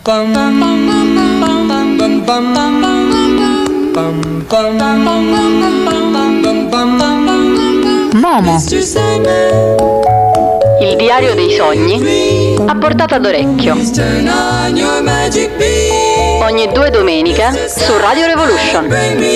Momo, il diario dei sogni a portata d'orecchio. Ogni 2 domeniche su Radio Revolution.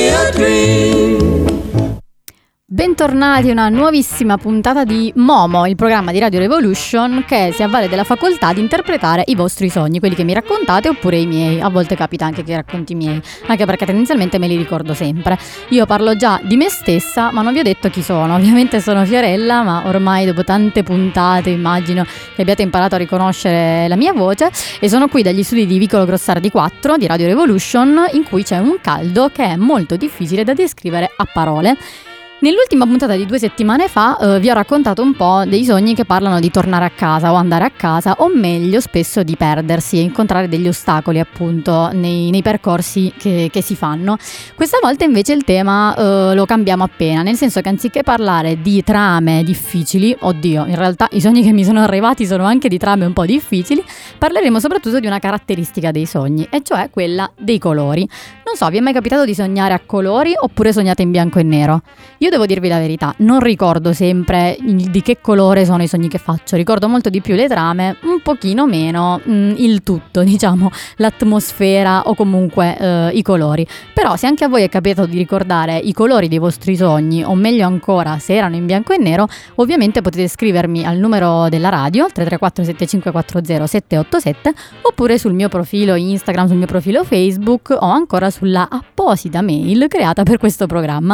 Bentornati a una nuovissima puntata di Momo, il programma di Radio Revolution che si avvale della facoltà di interpretare i vostri sogni, quelli che mi raccontate oppure i miei. A volte capita anche che racconti i miei, anche perché tendenzialmente me li ricordo sempre. Io parlo già di me stessa, ma non vi ho detto chi sono. Ovviamente sono Fiorella, ma ormai dopo tante puntate immagino che abbiate imparato a riconoscere la mia voce, e sono qui dagli studi di Vicolo Grossardi 4 di Radio Revolution, in cui c'è un caldo che è molto difficile da descrivere a parole. Nell'ultima puntata di 2 settimane fa vi ho raccontato un po' dei sogni che parlano di tornare a casa o andare a casa, o meglio spesso di perdersi e incontrare degli ostacoli appunto nei percorsi che si fanno. Questa volta invece il tema lo cambiamo appena, nel senso che anziché parlare di trame difficili, oddio, in realtà i sogni che mi sono arrivati sono anche di trame un po' difficili, parleremo soprattutto di una caratteristica dei sogni, e cioè quella dei colori. Non so, vi è mai capitato di sognare a colori oppure sognate in bianco e nero? Io devo dirvi la verità, non ricordo sempre di che colore sono i sogni che faccio, ricordo molto di più le trame, un pochino meno il tutto, diciamo, l'atmosfera o comunque i colori. Però se anche a voi è capitato di ricordare i colori dei vostri sogni, o meglio ancora se erano in bianco e nero, ovviamente potete scrivermi al numero della radio 334 7540 787, oppure sul mio profilo Instagram, sul mio profilo Facebook, o ancora sulla apposita mail creata per questo programma,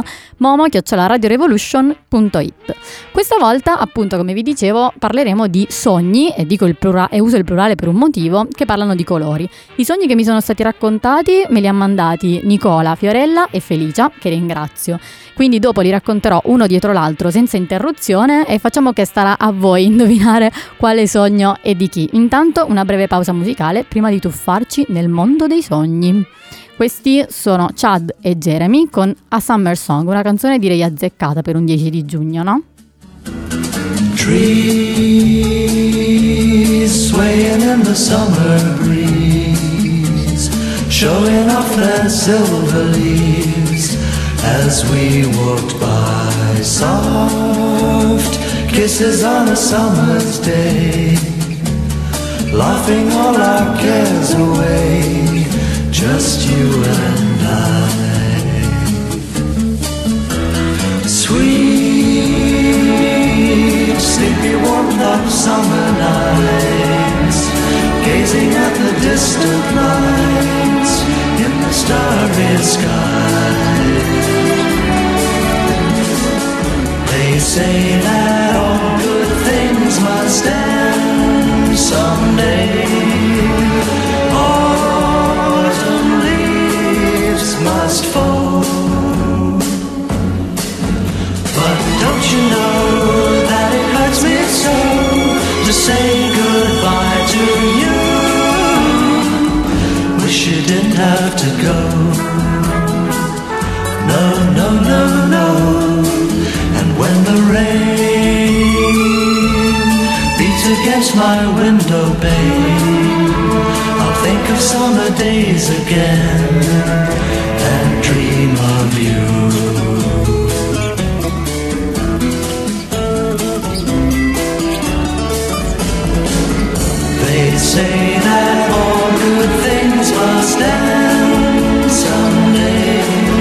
momo@radiorevolution.it. Questa volta, appunto, come vi dicevo, parleremo di sogni, e dico il plurale, e uso il plurale per un motivo, che parlano di colori. I sogni che mi sono stati raccontati me li ha mandati Nicola, Fiorella e Felicia, che ringrazio. Quindi dopo li racconterò uno dietro l'altro senza interruzione, e facciamo che starà a voi indovinare quale sogno e di chi. Intanto una breve pausa musicale prima di tuffarci nel mondo dei sogni. Questi sono Chad e Jeremy con A Summer Song, una canzone direi azzeccata per un 10 di giugno, no? Trees swaying in the summer breeze, showing off their silver leaves as we walked by. Soft kisses on a summer's day, laughing all our cares away. Just you and I. Sweet, sleepy warmth of summer nights, gazing at the distant lights in the starry sky. They say that all good things must end someday. Must fall, but don't you know that it hurts me so to say goodbye to you? Wish you didn't have to go. No, no, no, no. And when the rain beats against my window pane, I'll think of summer days again and dream of you. They say that all good things must end someday.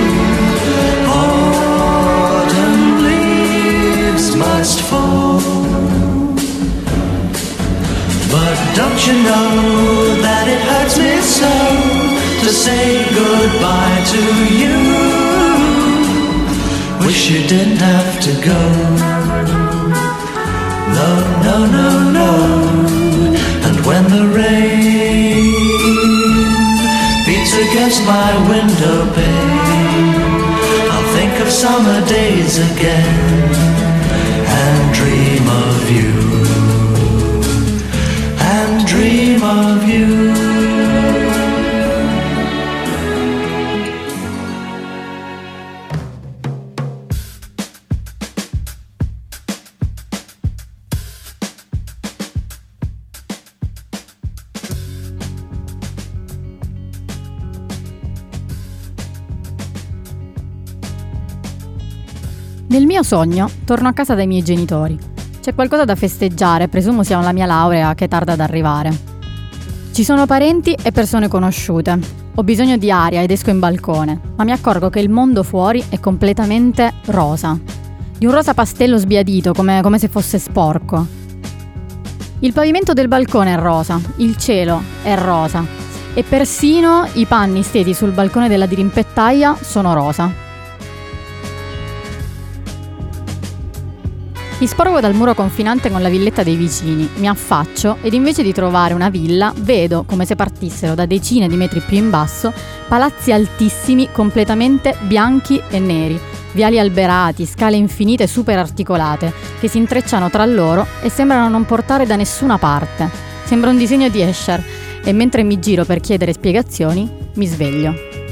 Autumn leaves must fall, but don't you know that it hurts me so to say goodbye to you? Wish you didn't have to go. No, no, no, no. And when the rain beats against my window pane, I'll think of summer days again and dream of you. And dream of you. Nel mio sogno torno a casa dai miei genitori. C'è qualcosa da festeggiare, presumo sia la mia laurea che tarda ad arrivare. Ci sono parenti e persone conosciute. Ho bisogno di aria ed esco in balcone, ma mi accorgo che il mondo fuori è completamente rosa. Di un rosa pastello sbiadito, come se fosse sporco. Il pavimento del balcone è rosa, il cielo è rosa e persino i panni stesi sul balcone della dirimpettaia sono rosa. Mi sporgo dal muro confinante con la villetta dei vicini, mi affaccio ed invece di trovare una villa vedo, come se partissero da decine di metri più in basso, palazzi altissimi completamente bianchi e neri, viali alberati, scale infinite super articolate che si intrecciano tra loro e sembrano non portare da nessuna parte. Sembra un disegno di Escher e mentre mi giro per chiedere spiegazioni mi sveglio.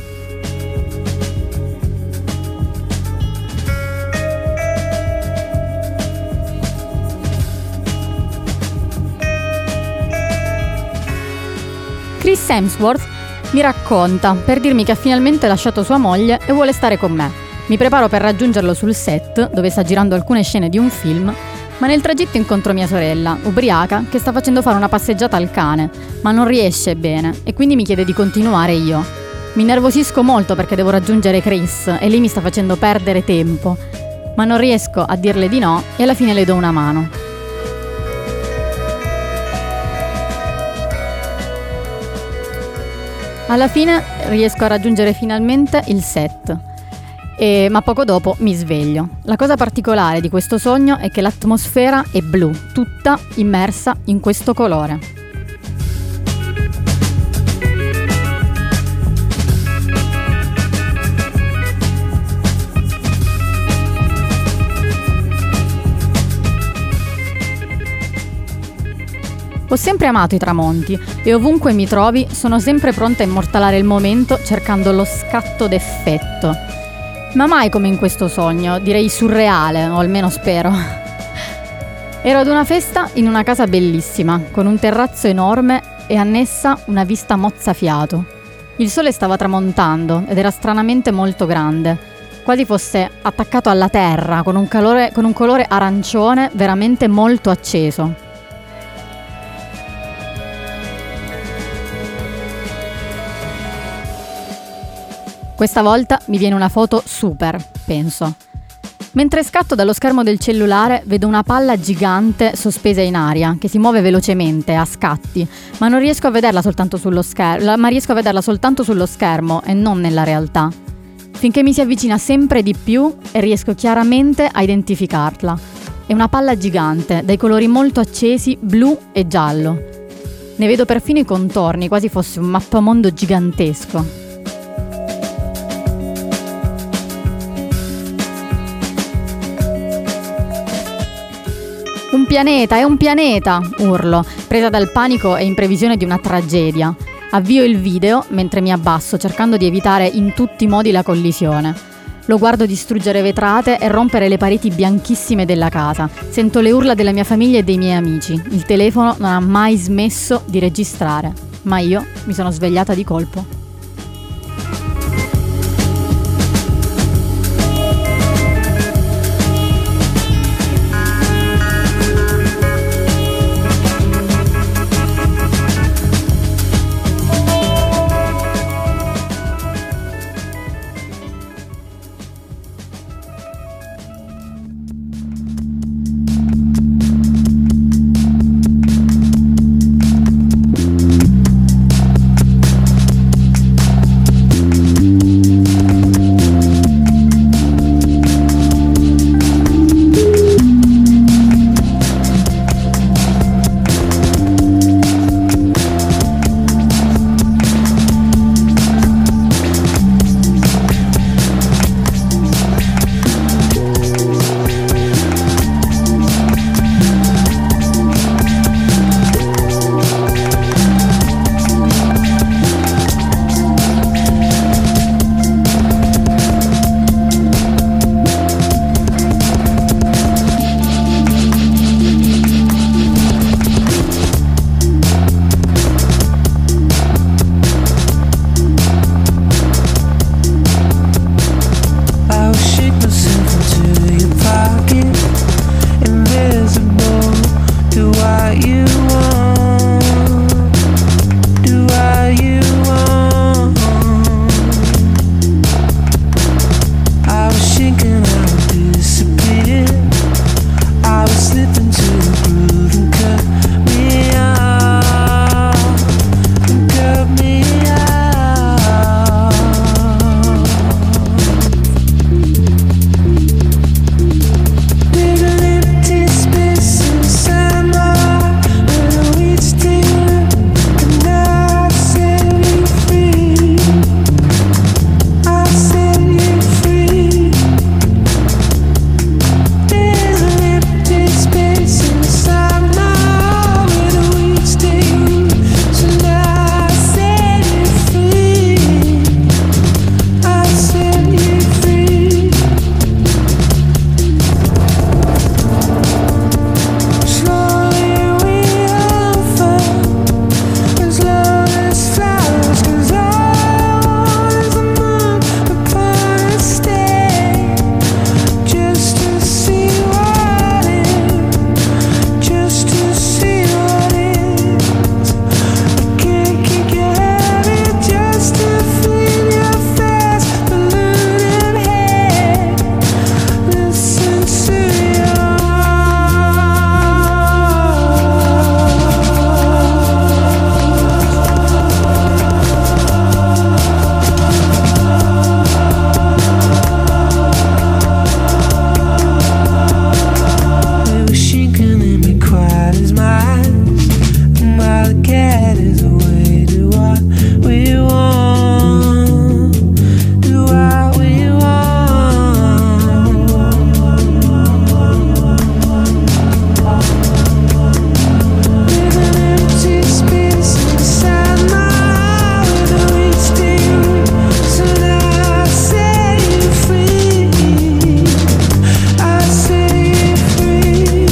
Chris Hemsworth mi racconta per dirmi che ha finalmente lasciato sua moglie e vuole stare con me. Mi preparo per raggiungerlo sul set, dove sta girando alcune scene di un film, ma nel tragitto incontro mia sorella, ubriaca, che sta facendo fare una passeggiata al cane, ma non riesce bene e quindi mi chiede di continuare io. Mi nervosisco molto perché devo raggiungere Chris e lei mi sta facendo perdere tempo, ma non riesco a dirle di no e alla fine le do una mano. Alla fine riesco a raggiungere finalmente il set, ma poco dopo mi sveglio. La cosa particolare di questo sogno è che l'atmosfera è blu, tutta immersa in questo colore. Ho sempre amato i tramonti e ovunque mi trovi sono sempre pronta a immortalare il momento cercando lo scatto d'effetto. Ma mai come in questo sogno, direi surreale, o almeno spero. Ero ad una festa in una casa bellissima, con un terrazzo enorme e annessa una vista mozzafiato. Il sole stava tramontando ed era stranamente molto grande, quasi fosse attaccato alla terra con un colore arancione veramente molto acceso. Questa volta mi viene una foto super, penso. Mentre scatto dallo schermo del cellulare vedo una palla gigante sospesa in aria che si muove velocemente a scatti, ma non riesco a vederla soltanto sullo schermo, e non nella realtà. Finché mi si avvicina sempre di più e riesco chiaramente a identificarla. È una palla gigante dai colori molto accesi, blu e giallo. Ne vedo perfino i contorni, quasi fosse un mappamondo gigantesco. È un pianeta, urlo, presa dal panico e in previsione di una tragedia. Avvio il video mentre mi abbasso, cercando di evitare in tutti i modi la collisione. Lo guardo distruggere vetrate e rompere le pareti bianchissime della casa. Sento le urla della mia famiglia e dei miei amici. Il telefono non ha mai smesso di registrare, ma io mi sono svegliata di colpo. what you want. Do what you want. I was thinking I would disappear. I was slipping to the groove and cut me off. And cut me off. There's an empty space inside my heart where the weeds take root, and I set you free. I set you free. There's an empty space inside my heart where the weeds take root, so now I set you free. I set you free. Slowly we unfold as love as flowers, 'cause all is the moon upon a stay, just to see what is, just to see what is. I can't kick your habit just to feel your fast polluted head. Listen to your we were shaking and be quiet as mine, and while the cat is away, do what we want, do what we want. There's an empty space inside my heart where the weeds take root, so now I set you free. I set you free.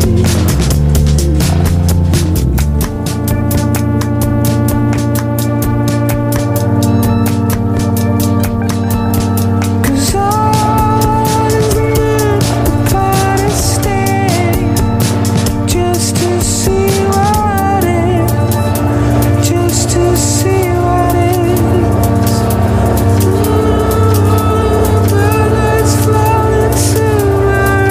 Cause all is the moon upon a stay, just to see what is, just to see what is. Birds flown into my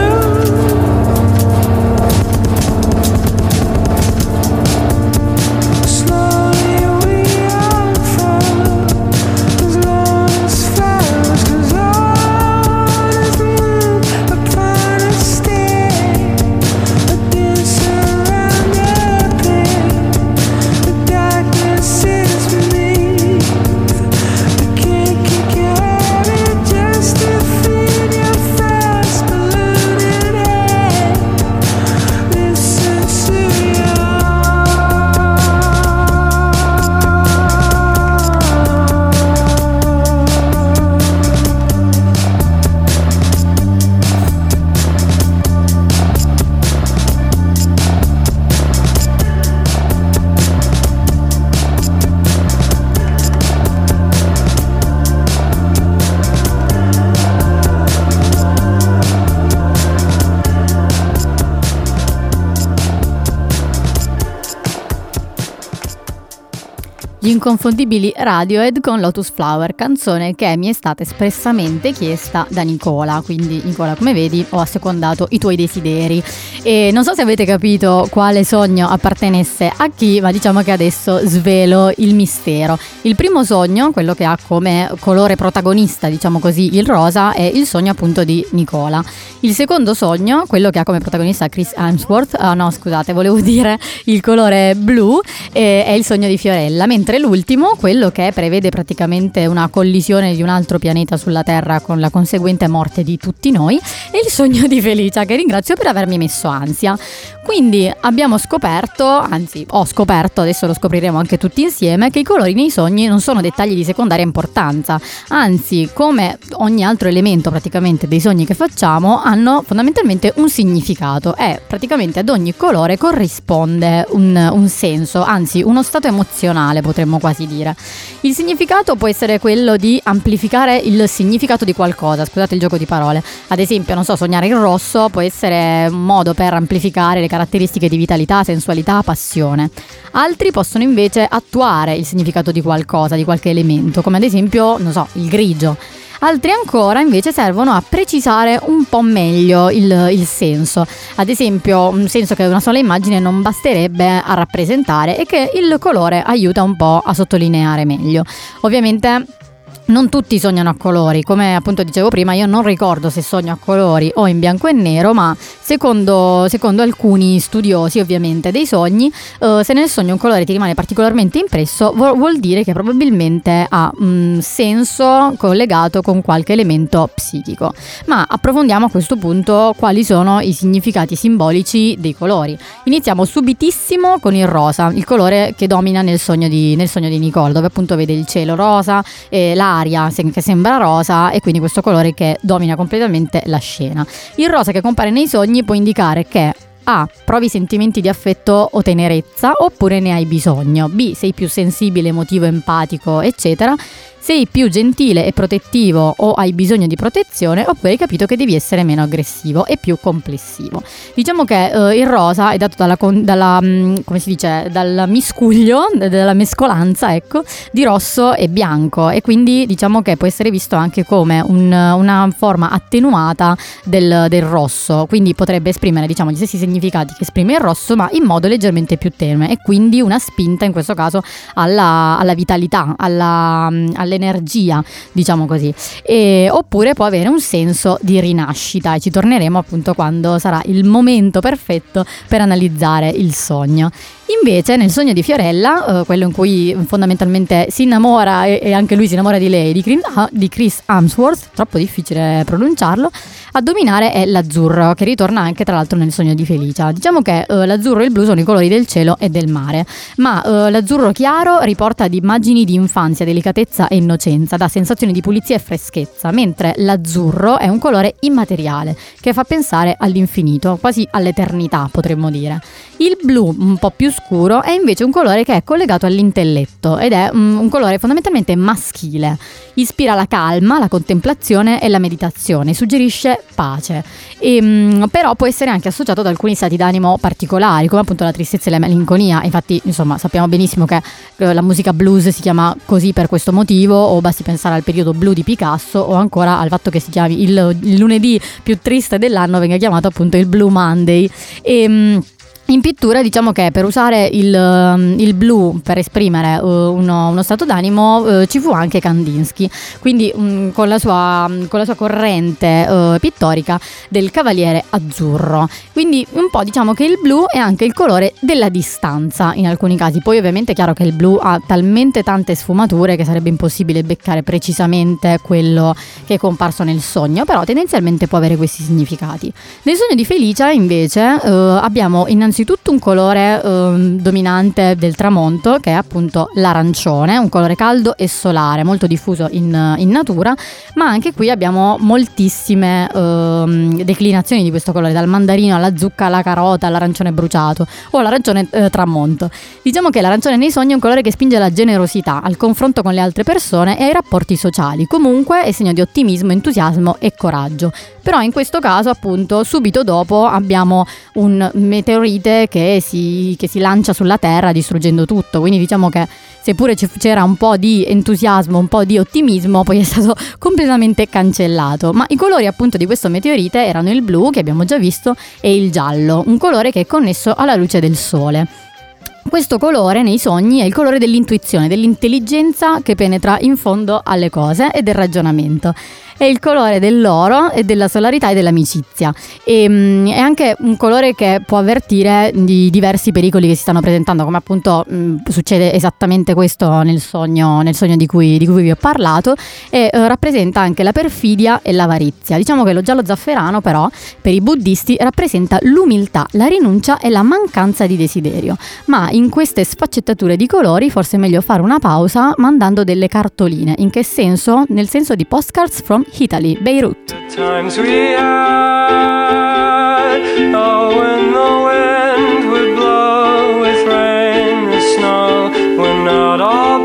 room. Slowly we unfold as long as flowers, 'cause all is the moon upon a stay, a dance around your pain. The darkness is beneath. I can't kick your habit just to feed your fast polluted head. Listen to your Gli inconfondibili Radiohead con Lotus Flower, canzone che mi è stata espressamente chiesta da Nicola. Quindi Nicola, come vedi, ho assecondato i tuoi desideri e non so se avete capito quale sogno appartenesse a chi, ma diciamo che adesso svelo il mistero. Il primo sogno, quello che ha come colore protagonista, diciamo così, il rosa, è il sogno appunto di Nicola. Il secondo sogno, quello che ha come protagonista Chris Hemsworth, no scusate, volevo dire il colore blu, è il sogno di Fiorella, mentre l'ultimo, quello che prevede praticamente una collisione di un altro pianeta sulla Terra con la conseguente morte di tutti noi, è il sogno di Felicia, che ringrazio per avermi messo ansia. Quindi abbiamo scoperto, anzi ho scoperto, adesso lo scopriremo anche tutti insieme, che i colori nei sogni non sono dettagli di secondaria importanza, anzi, come ogni altro elemento praticamente dei sogni che facciamo, hanno fondamentalmente un significato e praticamente ad ogni colore corrisponde un senso, anzi uno stato emozionale potremmo potremmo quasi dire. Il significato può essere quello di amplificare il significato di qualcosa, scusate il gioco di parole. Ad esempio, non so, sognare il rosso può essere un modo per amplificare le caratteristiche di vitalità, sensualità, passione. Altri possono invece attuare il significato di qualcosa, di qualche elemento, come ad esempio, non so, il grigio. Altri ancora invece servono a precisare un po' meglio il senso. Ad esempio, un senso che una sola immagine non basterebbe a rappresentare e che il colore aiuta un po' a sottolineare meglio. Ovviamente non tutti sognano a colori, come appunto dicevo prima, io non ricordo se sogno a colori o in bianco e nero, ma secondo alcuni studiosi ovviamente dei sogni, se nel sogno un colore ti rimane particolarmente impresso, vuol dire che probabilmente ha un senso collegato con qualche elemento psichico. Ma approfondiamo a questo punto quali sono i significati simbolici dei colori. Iniziamo subitissimo con il rosa, il colore che domina nel sogno di Nicole, dove appunto vede il cielo rosa, l'aria che sembra rosa e quindi questo colore che domina completamente la scena. Il rosa che compare nei sogni può indicare che A. Provi sentimenti di affetto o tenerezza oppure ne hai bisogno. B. Sei più sensibile, emotivo, empatico, eccetera. Sei più gentile e protettivo o hai bisogno di protezione, oppure hai capito che devi essere meno aggressivo e più complessivo. Diciamo che il rosa è dato come si dice, dal miscuglio, dalla mescolanza, ecco, di rosso e bianco, e quindi diciamo che può essere visto anche come una forma attenuata del rosso, quindi potrebbe esprimere, diciamo, gli stessi significati che esprime il rosso, ma in modo leggermente più tenue, e quindi una spinta in questo caso alla vitalità, all'energia, diciamo così. Oppure può avere un senso di rinascita, e ci torneremo appunto quando sarà il momento perfetto per analizzare il sogno. Invece nel sogno di Fiorella, quello in cui fondamentalmente si innamora e anche lui si innamora di lei, di Chris Hemsworth, troppo difficile pronunciarlo, a dominare è l'azzurro, che ritorna anche tra l'altro nel sogno di Felicia. Diciamo che l'azzurro e il blu sono i colori del cielo e del mare, ma l'azzurro chiaro riporta ad immagini di infanzia, delicatezza e innocenza, dà sensazioni di pulizia e freschezza, mentre l'azzurro è un colore immateriale che fa pensare all'infinito, quasi all'eternità potremmo dire. Il blu, un po' più scuro, è invece un colore che è collegato all'intelletto ed è un colore fondamentalmente maschile. Ispira la calma, la contemplazione e la meditazione, suggerisce pace, però può essere anche associato ad alcuni stati d'animo particolari, come appunto la tristezza e la malinconia. Infatti, insomma, sappiamo benissimo che la musica blues si chiama così per questo motivo, o basti pensare al periodo blu di Picasso, o ancora al fatto che si chiami il lunedì più triste dell'anno venga chiamato appunto il Blue Monday. In pittura diciamo che per usare il blu per esprimere uno stato d'animo ci fu anche Kandinsky, quindi con la sua corrente pittorica del cavaliere azzurro. Quindi un po' diciamo che il blu è anche il colore della distanza in alcuni casi. Poi ovviamente è chiaro che il blu ha talmente tante sfumature che sarebbe impossibile beccare precisamente quello che è comparso nel sogno, però tendenzialmente può avere questi significati. Nel sogno di Felicia invece abbiamo innanzitutto un colore dominante del tramonto, che è appunto l'arancione, un colore caldo e solare molto diffuso in natura, ma anche qui abbiamo moltissime declinazioni di questo colore, dal mandarino alla zucca alla carota all'arancione bruciato o all'arancione tramonto. Diciamo che l'arancione nei sogni è un colore che spinge alla generosità, al confronto con le altre persone e ai rapporti sociali. Comunque è segno di ottimismo, entusiasmo e coraggio. Però in questo caso appunto subito dopo abbiamo un meteorite che si lancia sulla Terra distruggendo tutto, quindi diciamo che seppure c'era un po' di entusiasmo, un po' di ottimismo, poi è stato completamente cancellato. Ma i colori appunto di questo meteorite erano il blu, che abbiamo già visto, e il giallo, un colore che è connesso alla luce del sole. Questo colore nei sogni è il colore dell'intuizione, dell'intelligenza che penetra in fondo alle cose e del ragionamento. È il colore dell'oro e della solarità e dell'amicizia. È anche un colore che può avvertire di diversi pericoli che si stanno presentando, come appunto succede esattamente questo nel sogno di cui vi ho parlato, e rappresenta anche la perfidia e l'avarizia. Diciamo che lo giallo zafferano però per i buddisti rappresenta l'umiltà, la rinuncia e la mancanza di desiderio. Ma in queste sfaccettature di colori forse è meglio fare una pausa mandando delle cartoline. In che senso? Nel senso di Postcards from Italy, Beirut. Times we had, oh, when the wind would blow with rain and snow, when not all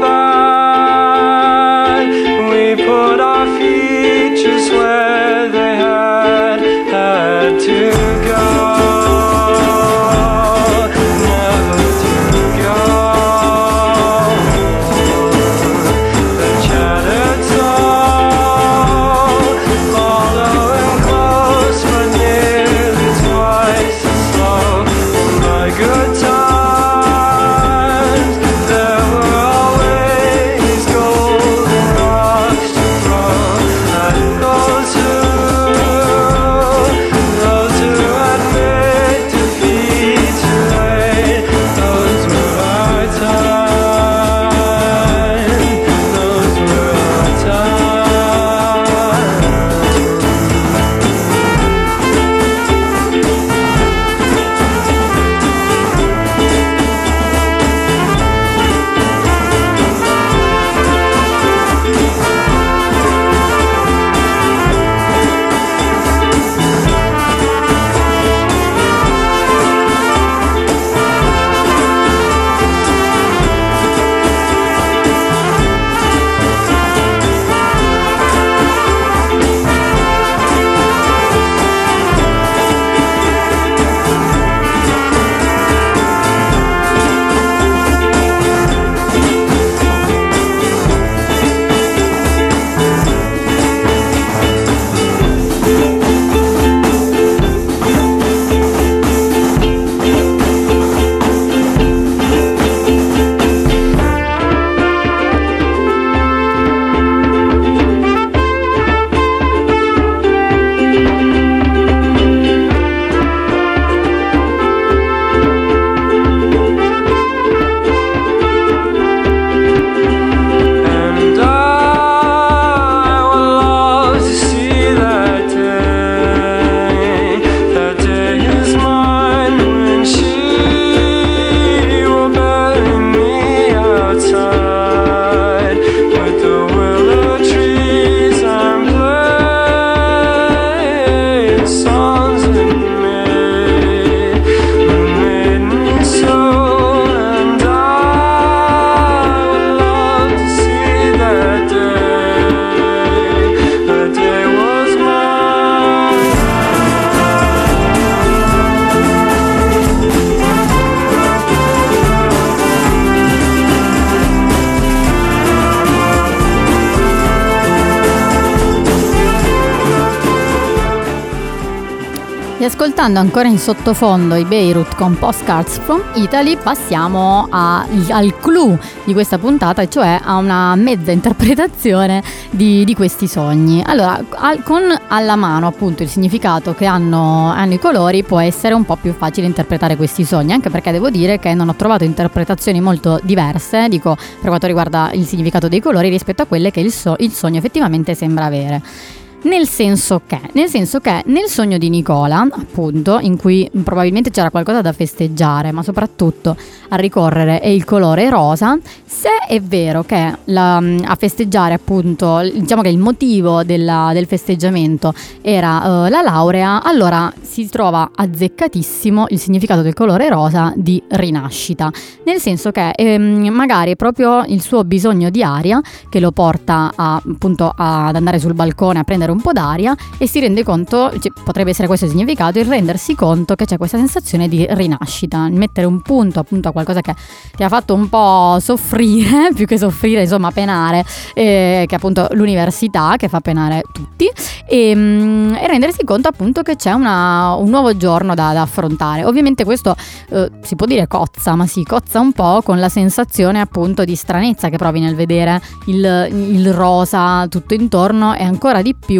Ascoltando ancora in sottofondo i Beirut con Postcards from Italy, passiamo al clou di questa puntata, e cioè a una mezza interpretazione di questi sogni. Allora, con alla mano appunto il significato che hanno i colori, può essere un po' più facile interpretare questi sogni, anche perché devo dire che non ho trovato interpretazioni molto diverse, dico, per quanto riguarda il significato dei colori, rispetto a quelle che il sogno effettivamente sembra avere. Nel senso che nel sogno di Nicola, appunto, in cui probabilmente c'era qualcosa da festeggiare, ma soprattutto a ricorrere è il colore rosa, se è vero che a festeggiare, appunto, diciamo che il motivo del festeggiamento era la laurea, allora si trova azzeccatissimo il significato del colore rosa di rinascita, nel senso che magari è proprio il suo bisogno di aria che lo porta appunto ad andare sul balcone a prendere un po' d'aria, e si rende conto, cioè, potrebbe essere questo il significato, il rendersi conto che c'è questa sensazione di rinascita, mettere un punto appunto a qualcosa che ti ha fatto un po' soffrire, più che soffrire, insomma penare, che è appunto l'università, che fa penare tutti, e rendersi conto appunto che c'è un nuovo giorno da affrontare. Ovviamente questo si può dire cozza un po' con la sensazione appunto di stranezza che provi nel vedere il rosa tutto intorno, e ancora di più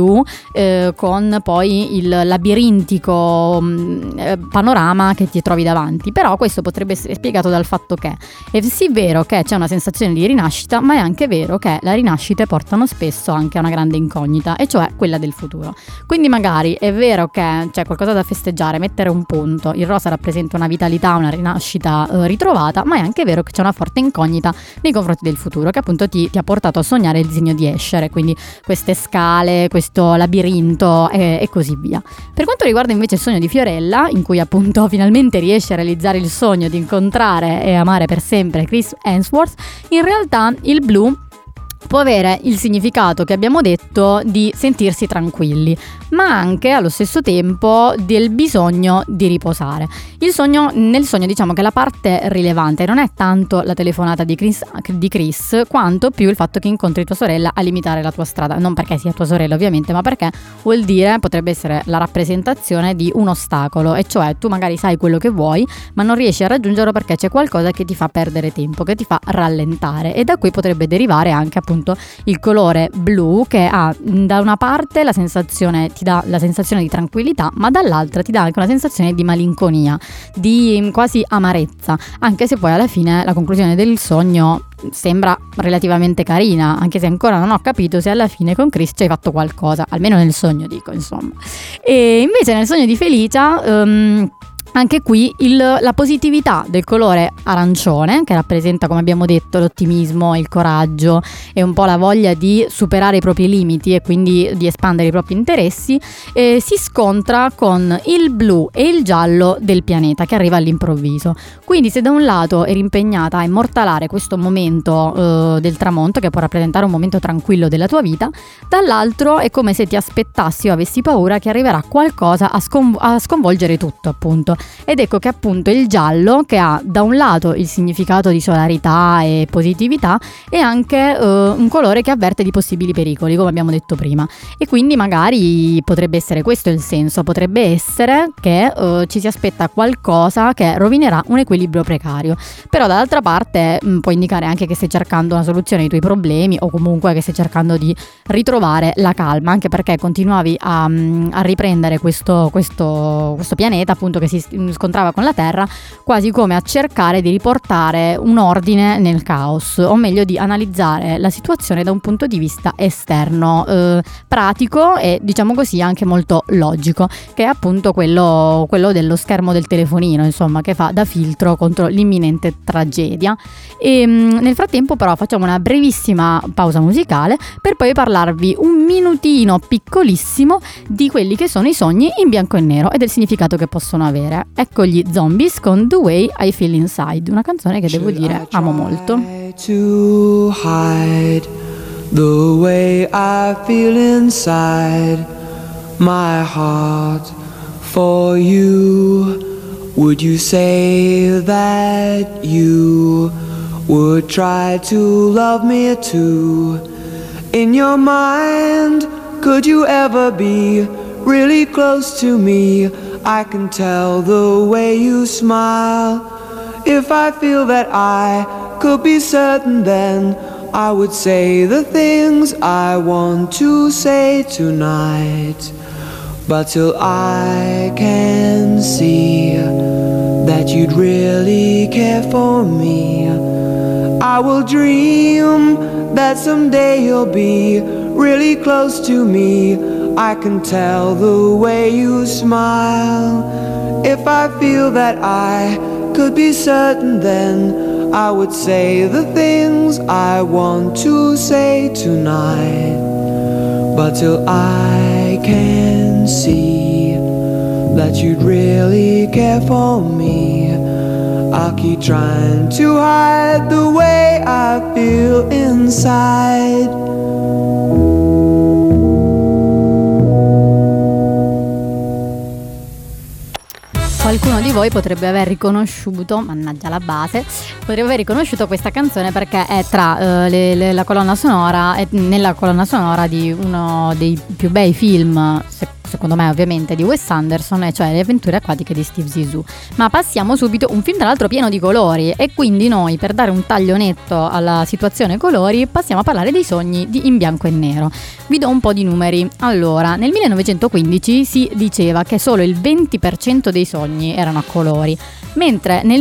con poi il labirintico panorama che ti trovi davanti. Però questo potrebbe essere spiegato dal fatto che è sì vero che c'è una sensazione di rinascita, ma è anche vero che le rinascite portano spesso anche a una grande incognita, e cioè quella del futuro. Quindi magari è vero che c'è qualcosa da festeggiare, mettere un punto, il rosa rappresenta una vitalità, una rinascita ritrovata, ma è anche vero che c'è una forte incognita nei confronti del futuro, che appunto ti ha portato a sognare il disegno di Escher, quindi queste scale, questo labirinto e così via. Per quanto riguarda invece il sogno di Fiorella, in cui appunto finalmente riesce a realizzare il sogno di incontrare e amare per sempre Chris Hemsworth, in realtà il blu può avere il significato che abbiamo detto di sentirsi tranquilli, ma anche allo stesso tempo del bisogno di riposare. Nel sogno diciamo che la parte rilevante non è tanto la telefonata di Chris quanto più il fatto che incontri tua sorella a limitare la tua strada, non perché sia tua sorella ovviamente, ma perché vuol dire, potrebbe essere la rappresentazione di un ostacolo, e cioè tu magari sai quello che vuoi ma non riesci a raggiungerlo perché c'è qualcosa che ti fa perdere tempo, che ti fa rallentare, e da qui potrebbe derivare anche appunto il colore blu, che ha da una parte ti dà la sensazione di tranquillità, ma dall'altra ti dà anche una sensazione di malinconia, di quasi amarezza, anche se poi alla fine la conclusione del sogno sembra relativamente carina, anche se ancora non ho capito se alla fine con Chris ci hai fatto qualcosa, almeno nel sogno dico, insomma. E invece nel sogno di Felicia anche qui la positività del colore arancione, che rappresenta, come abbiamo detto, l'ottimismo, il coraggio e un po' la voglia di superare i propri limiti e quindi di espandere i propri interessi, si scontra con il blu e il giallo del pianeta, che arriva all'improvviso. Quindi se da un lato eri impegnata a immortalare questo momento del tramonto, che può rappresentare un momento tranquillo della tua vita, dall'altro è come se ti aspettassi o avessi paura che arriverà qualcosa a sconvolgere tutto, appunto. Ed ecco che appunto il giallo, che ha da un lato il significato di solarità e positività, è anche un colore che avverte di possibili pericoli, come abbiamo detto prima, e quindi magari potrebbe essere questo il senso, potrebbe essere che ci si aspetta qualcosa che rovinerà un equilibrio precario. Però dall'altra parte può indicare anche che stai cercando una soluzione ai tuoi problemi, o comunque che stai cercando di ritrovare la calma, anche perché continuavi a riprendere questo pianeta appunto che si scontrava con la Terra, quasi come a cercare di riportare un ordine nel caos, o meglio di analizzare la situazione da un punto di vista esterno, pratico e diciamo così anche molto logico, che è appunto quello dello schermo del telefonino, insomma, che fa da filtro contro l'imminente tragedia. E nel frattempo però facciamo una brevissima pausa musicale per poi parlarvi un minutino piccolissimo di quelli che sono i sogni in bianco e nero e del significato che possono avere. Ecco gli Zombies con The Way I Feel Inside, una canzone che devo dire amo molto. To hide the way I feel inside my heart for you. Would you say that you would try to love me too? In your mind, could you ever be really close to me? I can tell the way you smile. If I feel that I could be certain, then I would say the things I want to say tonight. But till I can see that you'd really care for me, I will dream that someday you'll be really close to me. I can tell the way you smile. If I feel that I could be certain, then I would say the things I want to say tonight. But till I can see that you'd really care for me, I'll keep trying to hide the way I feel inside. Qualcuno di voi potrebbe aver riconosciuto, mannaggia la base, potrebbe aver riconosciuto questa canzone perché è tra la colonna sonora, è nella colonna sonora di uno dei più bei film, secondo me ovviamente, di Wes Anderson, e cioè Le avventure acquatiche di Steve Zissou. Ma passiamo subito, un film tra l'altro pieno di colori, e quindi noi, per dare un taglio netto alla situazione colori, passiamo a parlare dei sogni in bianco e nero. Vi do un po' di numeri. Allora, nel 1915 si diceva che solo il 20% dei sogni erano a colori, mentre nel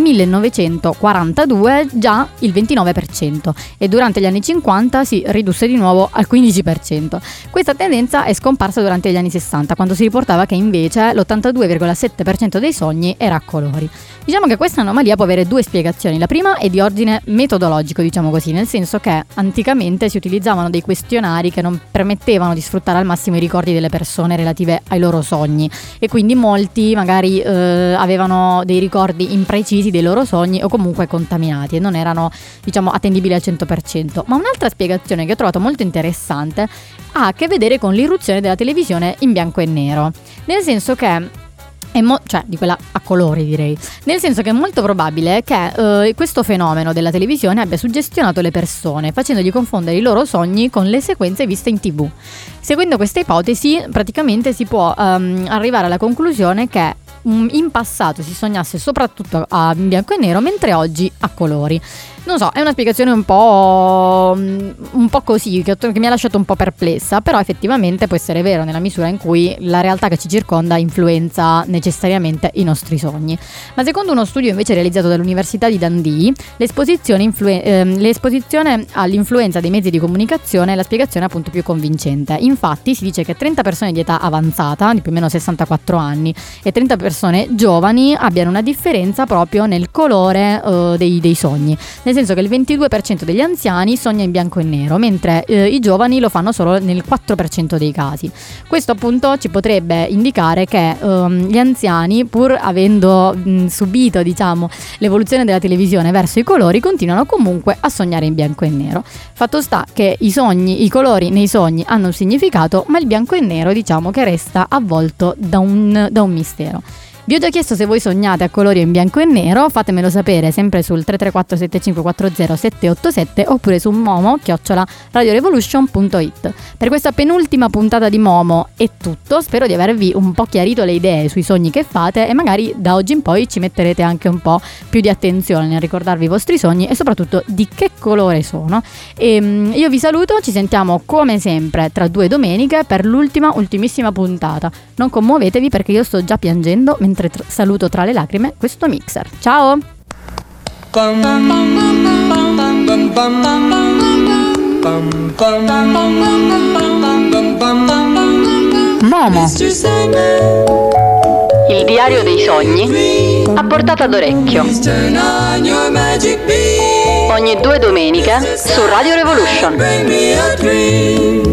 1942 già il 29%, e durante gli anni 50 si ridusse di nuovo al 15%. Questa tendenza è scomparsa durante gli anni 60, quando si riportava che invece l'82,7% dei sogni era a colori. Diciamo che questa anomalia può avere due spiegazioni. La prima è di ordine metodologico, diciamo così, nel senso che anticamente si utilizzavano dei questionari che non permettevano di sfruttare al massimo i ricordi delle persone relative ai loro sogni, e quindi molti magari avevano dei ricordi imprecisi dei loro sogni o comunque contaminati e non erano, diciamo, attendibili al 100%. Ma un'altra spiegazione che ho trovato molto interessante ha a che vedere con l'irruzione della televisione in bianco e nero, nel senso che cioè di quella a colori, direi, nel senso che è molto probabile che questo fenomeno della televisione abbia suggestionato le persone, facendogli confondere i loro sogni con le sequenze viste in TV. Seguendo questa ipotesi, praticamente si può arrivare alla conclusione che in passato si sognasse soprattutto in bianco e nero, mentre oggi a colori. Non so, è una spiegazione un po' così, che mi ha lasciato un po' perplessa, però effettivamente può essere vero nella misura in cui la realtà che ci circonda influenza necessariamente i nostri sogni. Ma secondo uno studio invece realizzato dall'Università di Dundee, l'esposizione all'influenza dei mezzi di comunicazione è la spiegazione appunto più convincente. Infatti si dice che 30 persone di età avanzata, di più o meno 64 anni, e 30 persone giovani abbiano una differenza proprio nel colore dei sogni. Nel senso che il 22% degli anziani sogna in bianco e nero, mentre i giovani lo fanno solo nel 4% dei casi. Questo appunto ci potrebbe indicare che gli anziani, pur avendo subito, diciamo, l'evoluzione della televisione verso i colori, continuano comunque a sognare in bianco e nero. Fatto sta che i colori nei sogni hanno un significato, ma il bianco e nero, diciamo, che resta avvolto da un mistero. Vi ho già chiesto se voi sognate a colori o in bianco e nero, fatemelo sapere sempre sul 334 7540 787 oppure su momo@radiorevolution.it. Per questa penultima puntata di Momo è tutto, spero di avervi un po' chiarito le idee sui sogni che fate, e magari da oggi in poi ci metterete anche un po' più di attenzione nel ricordarvi i vostri sogni e soprattutto di che colore sono. Io vi saluto, ci sentiamo come sempre tra 2 domeniche per ultimissima puntata. Non commuovetevi perché io sto già piangendo mentre saluto tra le lacrime questo mixer. Ciao! Momo, il diario dei sogni a portata d'orecchio. Ogni 2 domeniche su Radio Revolution.